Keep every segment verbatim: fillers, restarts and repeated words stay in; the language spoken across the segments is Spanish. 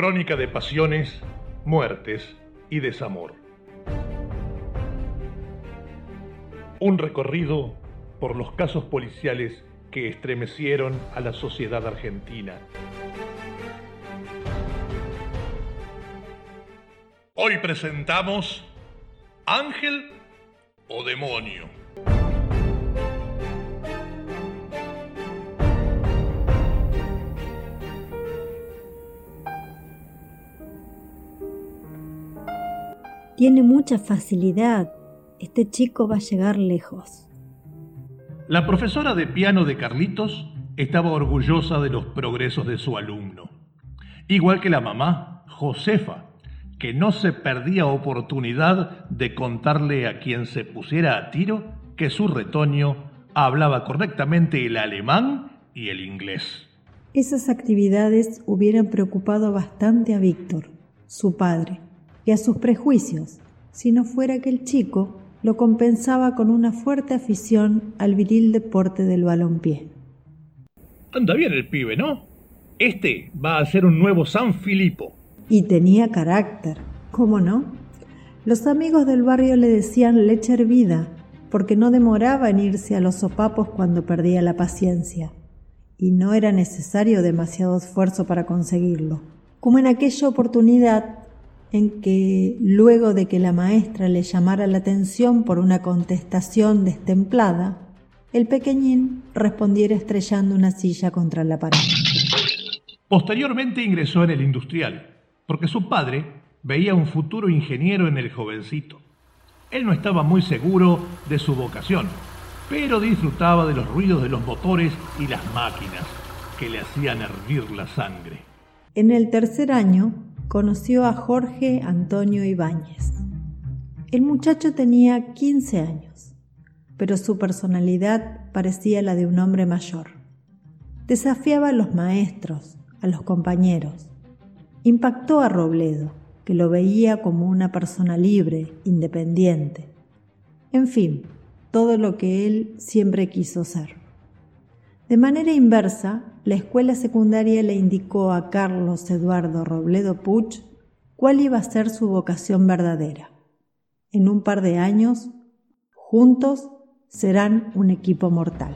Crónica de pasiones, muertes y desamor. Un recorrido por los casos policiales que estremecieron a la sociedad argentina. Hoy presentamos Ángel o Demonio. Tiene mucha facilidad. Este chico va a llegar lejos. La profesora de piano de Carlitos estaba orgullosa de los progresos de su alumno. Igual que la mamá, Josefa, que no se perdía oportunidad de contarle a quien se pusiera a tiro que su retoño hablaba correctamente el alemán y el inglés. Esas actividades hubieran preocupado bastante a Víctor, su padre, y a sus prejuicios, si no fuera que el chico lo compensaba con una fuerte afición al viril deporte del balompié. Anda bien el pibe, ¿no? Este va a ser un nuevo San Filipo. Y tenía carácter, ¿cómo no? Los amigos del barrio le decían leche hervida, porque no demoraba en irse a los sopapos cuando perdía la paciencia, y no era necesario demasiado esfuerzo para conseguirlo. Como en aquella oportunidad en que, luego de que la maestra le llamara la atención por una contestación destemplada, el pequeñín respondiera estrellando una silla contra la pared. Posteriormente ingresó en el industrial, porque su padre veía un futuro ingeniero en el jovencito. Él no estaba muy seguro de su vocación, pero disfrutaba de los ruidos de los motores y las máquinas que le hacían hervir la sangre. En el tercer año conoció a Jorge Antonio Ibáñez. El muchacho tenía quince años, pero su personalidad parecía la de un hombre mayor. Desafiaba a los maestros, a los compañeros. Impactó a Robledo, que lo veía como una persona libre, independiente. En fin, todo lo que él siempre quiso ser. De manera inversa, la escuela secundaria le indicó a Carlos Eduardo Robledo Puch cuál iba a ser su vocación verdadera. En un par de años, juntos serán un equipo mortal.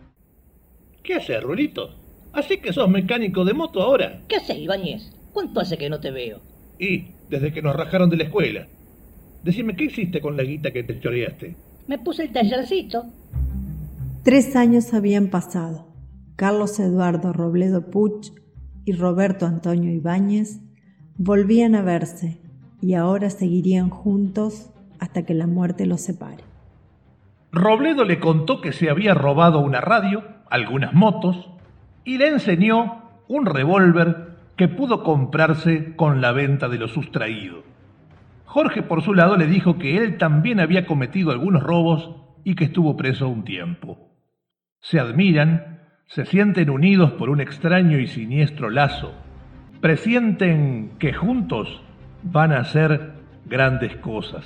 ¿Qué haces, Rulito? Así que sos mecánico de moto ahora. ¿Qué haces, Ibáñez? ¿Cuánto hace que no te veo? Y desde que nos rajaron de la escuela. Decime, ¿qué hiciste con la guita que te choreaste? Me puse el tallercito. Tres años habían pasado. Carlos Eduardo Robledo Puch y Roberto Antonio Ibáñez volvían a verse y ahora seguirían juntos hasta que la muerte los separe. Robledo le contó que se había robado una radio, algunas motos, y le enseñó un revólver que pudo comprarse con la venta de lo sustraído. Jorge, por su lado, le dijo que él también había cometido algunos robos y que estuvo preso un tiempo. Se admiran, se sienten unidos por un extraño y siniestro lazo. Presienten que juntos van a hacer grandes cosas.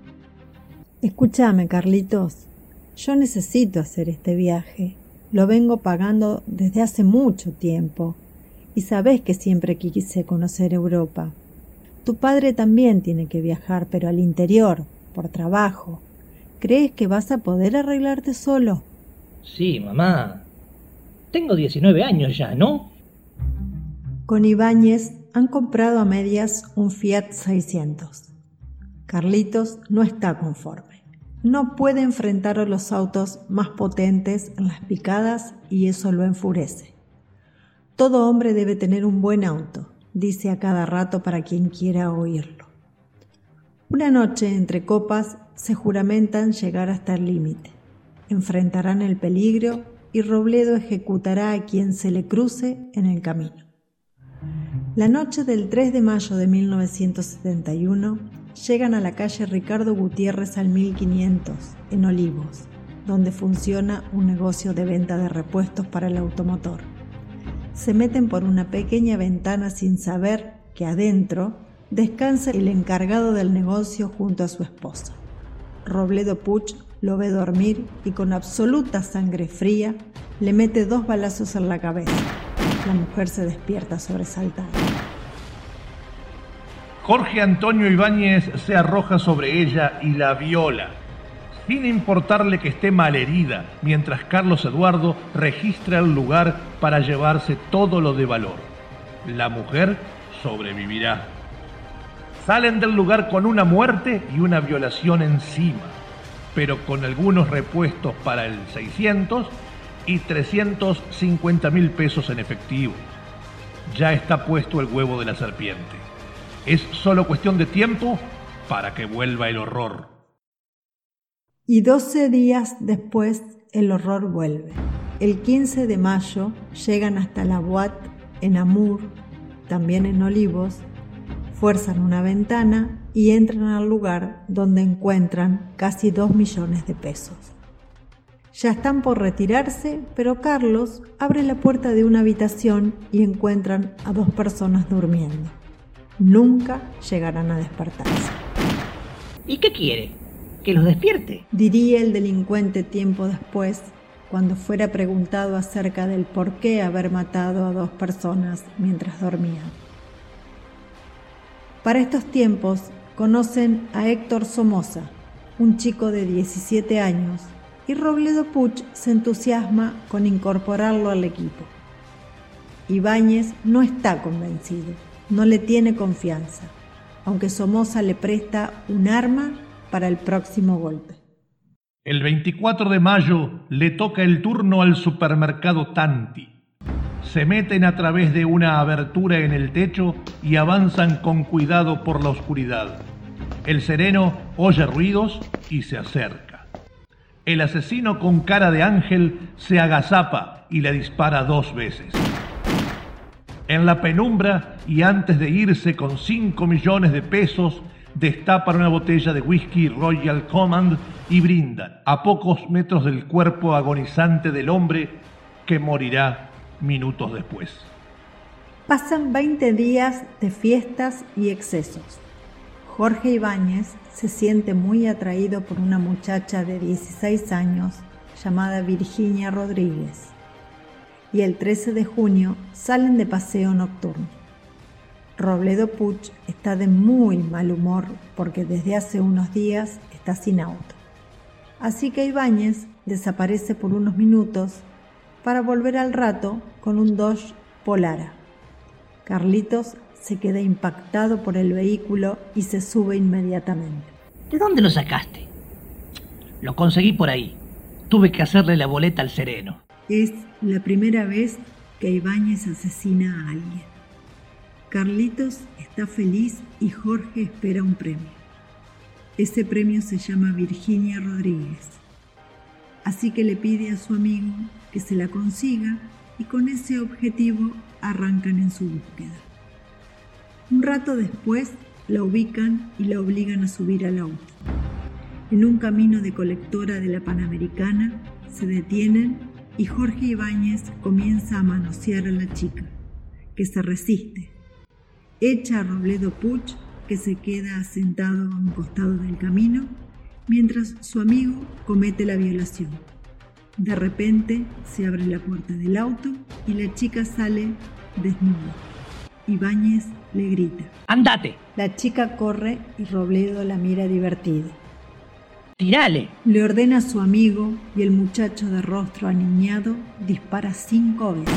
Escúchame, Carlitos. Yo necesito hacer este viaje. Lo vengo pagando desde hace mucho tiempo. Y sabés que siempre quise conocer Europa. Tu padre también tiene que viajar, pero al interior, por trabajo. ¿Crees que vas a poder arreglarte solo? Sí, mamá. Tengo diecinueve años ya, ¿no? Con Ibáñez han comprado a medias un Fiat seiscientos. Carlitos no está conforme. No puede enfrentar a los autos más potentes en las picadas y eso lo enfurece. Todo hombre debe tener un buen auto, dice a cada rato para quien quiera oírlo. Una noche, entre copas, se juramentan llegar hasta el límite. Enfrentarán el peligro y Robledo ejecutará a quien se le cruce en el camino. La noche del tres de mayo de mil novecientos setenta y uno llegan a la calle Ricardo Gutiérrez al mil quinientos, en Olivos, donde funciona un negocio de venta de repuestos para el automotor. Se meten por una pequeña ventana sin saber que adentro descansa el encargado del negocio junto a su esposa. Robledo Puch lo ve dormir y con absoluta sangre fría le mete dos balazos en la cabeza. La mujer se despierta sobresaltada. Jorge Antonio Ibáñez se arroja sobre ella y la viola, sin importarle que esté malherida, mientras Carlos Eduardo registra el lugar para llevarse todo lo de valor. La mujer sobrevivirá. Salen del lugar con una muerte y una violación encima, pero con algunos repuestos para el seiscientos y trescientos cincuenta mil pesos en efectivo. Ya está puesto el huevo de la serpiente. Es solo cuestión de tiempo para que vuelva el horror. Y doce días después el horror vuelve. El quince de mayo llegan hasta la Boîte en Amur, también en Olivos, fuerzan una ventana y entran al lugar donde encuentran casi dos millones de pesos. Ya están por retirarse, pero Carlos abre la puerta de una habitación y encuentran a dos personas durmiendo. Nunca llegarán a despertarse. ¿Y qué quiere? ¿Que los despierte? Diría el delincuente tiempo después, cuando fuera preguntado acerca del por qué haber matado a dos personas mientras dormían. Para estos tiempos conocen a Héctor Somoza, un chico de diecisiete años, y Robledo Puch se entusiasma con incorporarlo al equipo. Ibáñez no está convencido, no le tiene confianza, aunque Somoza le presta un arma para el próximo golpe. El veinticuatro de mayo le toca el turno al supermercado Tanti. Se meten a través de una abertura en el techo y avanzan con cuidado por la oscuridad. El sereno oye ruidos y se acerca. El asesino con cara de ángel se agazapa y le dispara dos veces. En la penumbra y antes de irse con cinco millones de pesos, destapan una botella de whisky Royal Command y brindan a pocos metros del cuerpo agonizante del hombre que morirá minutos después. Pasan veinte días de fiestas y excesos. Jorge Ibáñez se siente muy atraído por una muchacha de dieciséis años llamada Virginia Rodríguez, y el trece de junio salen de paseo nocturno. Robledo Puch está de muy mal humor porque desde hace unos días está sin auto. Así que Ibáñez desaparece por unos minutos para volver al rato con un Dodge Polara. Carlitos se queda impactado por el vehículo y se sube inmediatamente. ¿De dónde lo sacaste? Lo conseguí por ahí. Tuve que hacerle la boleta al sereno. Es la primera vez que Ibáñez asesina a alguien. Carlitos está feliz y Jorge espera un premio. Ese premio se llama Virginia Rodríguez. Así que le pide a su amigo que se la consiga y con ese objetivo arrancan en su búsqueda. Un rato después la ubican y la obligan a subir al auto. En un camino de colectora de la Panamericana se detienen y Jorge Ibáñez comienza a manosear a la chica, que se resiste. Echa a Robledo Puch, que se queda sentado a un costado del camino, mientras su amigo comete la violación. De repente se abre la puerta del auto y la chica sale desnuda. Ibáñez le grita: ¡Andate! La chica corre y Robledo la mira divertido. ¡Tirale! Le ordena a su amigo y el muchacho de rostro aniñado dispara cinco veces.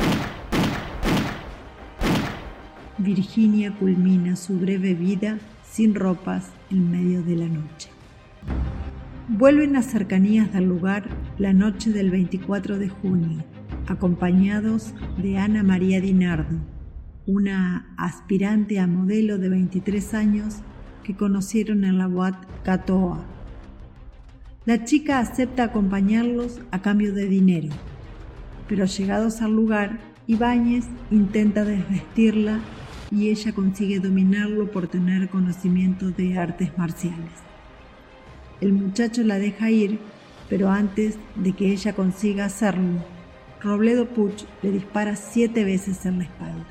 Virginia culmina su breve vida sin ropas en medio de la noche. Vuelven a cercanías del lugar la noche del veinticuatro de junio, acompañados de Ana María Dinardo, una aspirante a modelo de veintitrés años que conocieron en la Boîte Catoa. La chica acepta acompañarlos a cambio de dinero, pero llegados al lugar, Ibáñez intenta desvestirla y ella consigue dominarlo por tener conocimiento de artes marciales. El muchacho la deja ir, pero antes de que ella consiga hacerlo, Robledo Puch le dispara siete veces en la espalda.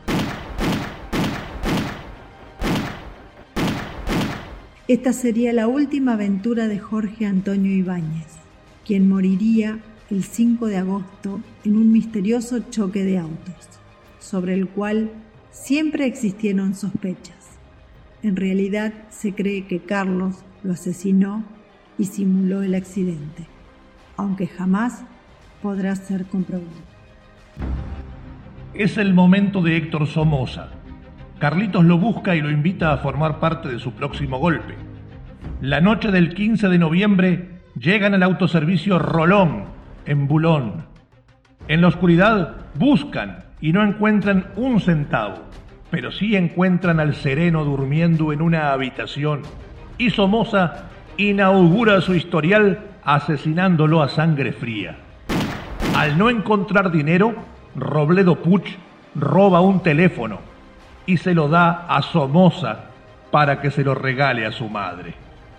Esta sería la última aventura de Jorge Antonio Ibáñez, quien moriría el cinco de agosto en un misterioso choque de autos, sobre el cual siempre existieron sospechas. En realidad se cree que Carlos lo asesinó y simuló el accidente, aunque jamás podrá ser comprobado. Es el momento de Héctor Somoza. Carlitos lo busca y lo invita a formar parte de su próximo golpe. La noche del quince de noviembre llegan al autoservicio Rolón, en Bulón. En la oscuridad buscan y no encuentran un centavo, pero sí encuentran al Sereno durmiendo en una habitación, y Somoza inaugura su historial asesinándolo a sangre fría. Al no encontrar dinero, Robledo Puch roba un teléfono y se lo da a Somoza para que se lo regale a su madre.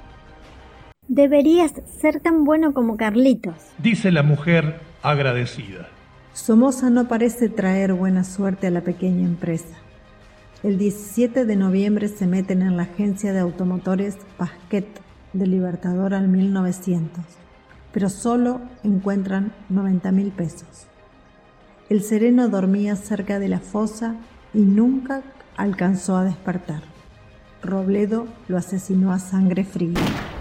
Deberías ser tan bueno como Carlitos, dice la mujer agradecida. Somoza no parece traer buena suerte a la pequeña empresa. El diecisiete de noviembre se meten en la agencia de automotores Pasquet de Libertador al mil novecientos, pero solo encuentran noventa mil pesos. El Sereno dormía cerca de la fosa y nunca alcanzó a despertar. Robledo lo asesinó a sangre fría.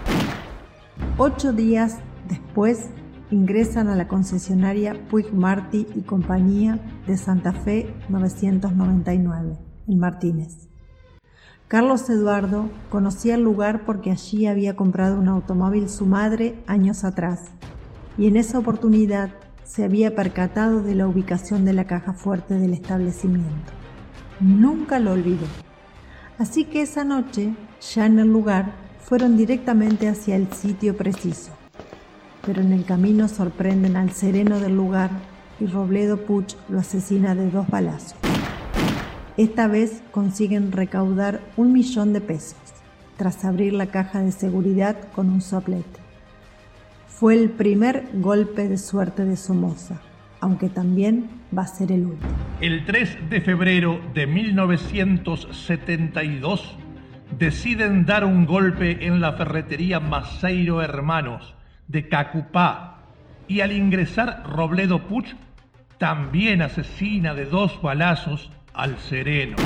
Ocho días después ingresan a la concesionaria Puig Martí y compañía de Santa Fe novecientos noventa y nueve, en Martínez. Carlos Eduardo conocía el lugar porque allí había comprado un automóvil su madre años atrás, y en esa oportunidad se había percatado de la ubicación de la caja fuerte del establecimiento. Nunca lo olvidó. Así que esa noche, ya en el lugar, fueron directamente hacia el sitio preciso. Pero en el camino sorprenden al Sereno del lugar y Robledo Puch lo asesina de dos balazos. Esta vez consiguen recaudar un millón de pesos, tras abrir la caja de seguridad con un soplete. Fue el primer golpe de suerte de Somoza, aunque también va a ser el último. El tres de febrero de mil novecientos setenta y dos deciden dar un golpe en la ferretería Maceiro Hermanos de Cacupá, y al ingresar Robledo Puch también asesina de dos balazos al Sereno.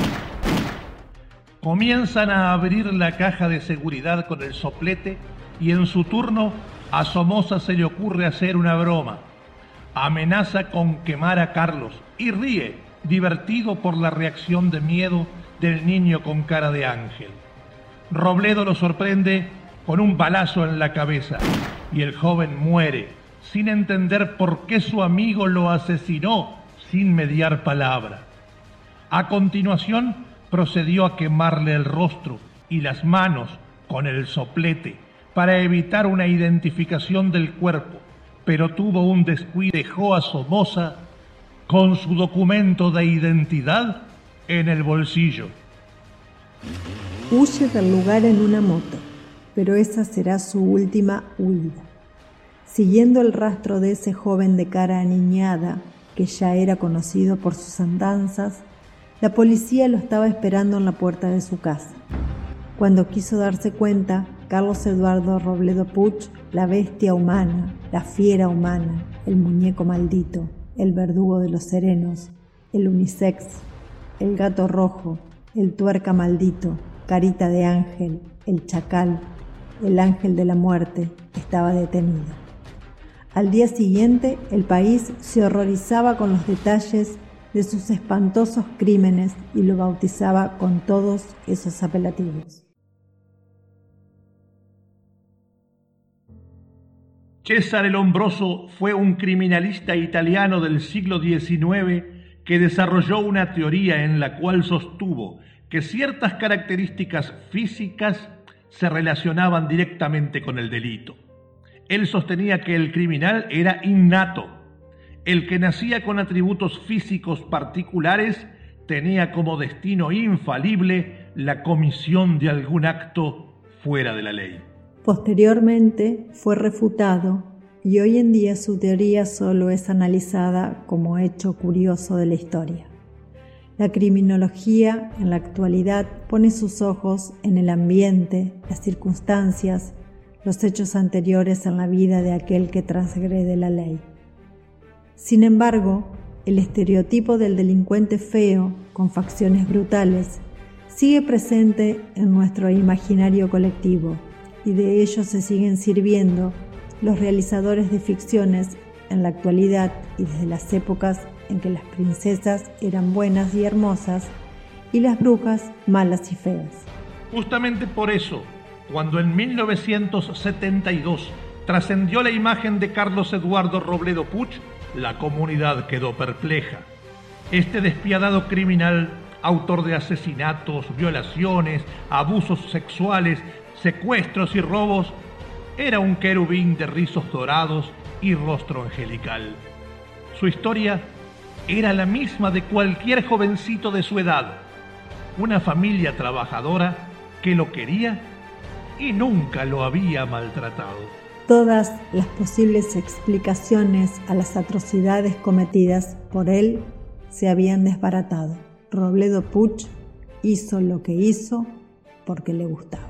Comienzan a abrir la caja de seguridad con el soplete y en su turno a Somoza se le ocurre hacer una broma. Amenaza con quemar a Carlos y ríe, divertido por la reacción de miedo del niño con cara de ángel. Robledo lo sorprende con un balazo en la cabeza y el joven muere sin entender por qué su amigo lo asesinó sin mediar palabra. A continuación procedió a quemarle el rostro y las manos con el soplete para evitar una identificación del cuerpo, pero tuvo un descuido y dejó a Somoza con su documento de identidad en el bolsillo. Huye del lugar en una moto, pero esa será su última huida. Siguiendo el rastro de ese joven de cara aniñada, que ya era conocido por sus andanzas, la policía lo estaba esperando en la puerta de su casa. Cuando quiso darse cuenta, Carlos Eduardo Robledo Puch, la bestia humana, la fiera humana, el muñeco maldito, el verdugo de los serenos, el unisex, el gato rojo, el tuerca maldito, carita de ángel, el chacal, el ángel de la muerte, estaba detenido. Al día siguiente, el país se horrorizaba con los detalles de sus espantosos crímenes y lo bautizaba con todos esos apelativos. César el Hombroso fue un criminalista italiano del siglo diecinueve que desarrolló una teoría en la cual sostuvo que ciertas características físicas se relacionaban directamente con el delito. Él sostenía que el criminal era innato. El que nacía con atributos físicos particulares tenía como destino infalible la comisión de algún acto fuera de la ley. Posteriormente fue refutado y hoy en día su teoría solo es analizada como hecho curioso de la historia. La criminología en la actualidad pone sus ojos en el ambiente, las circunstancias, los hechos anteriores en la vida de aquel que transgrede la ley. Sin embargo, el estereotipo del delincuente feo, con facciones brutales, sigue presente en nuestro imaginario colectivo y de ello se siguen sirviendo los realizadores de ficciones en la actualidad y desde las épocas en que las princesas eran buenas y hermosas y las brujas malas y feas. Justamente por eso, cuando en mil novecientos setenta y dos trascendió la imagen de Carlos Eduardo Robledo Puch, la comunidad quedó perpleja. Este despiadado criminal, autor de asesinatos, violaciones, abusos sexuales, secuestros y robos, era un querubín de rizos dorados y rostro angelical. Su historia era la misma de cualquier jovencito de su edad, una familia trabajadora que lo quería y nunca lo había maltratado. Todas las posibles explicaciones a las atrocidades cometidas por él se habían desbaratado. Robledo Puch hizo lo que hizo porque le gustaba.